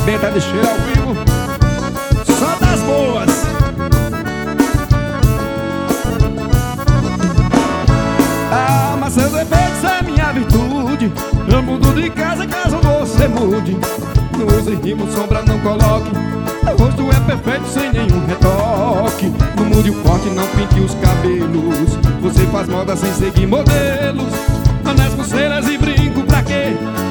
arrebenta de cheiro ao vivo. Só das boas. Ah, mas seus defeitos é minha virtude. Eu mudo de casa caso você mude. Não use rimo, sombra, não coloque. Seu rosto é perfeito sem nenhum retoque. Não mude o corte, não pinte os cabelos. Você faz moda sem seguir modelos. Anéis, pulseiras e brinco pra quê?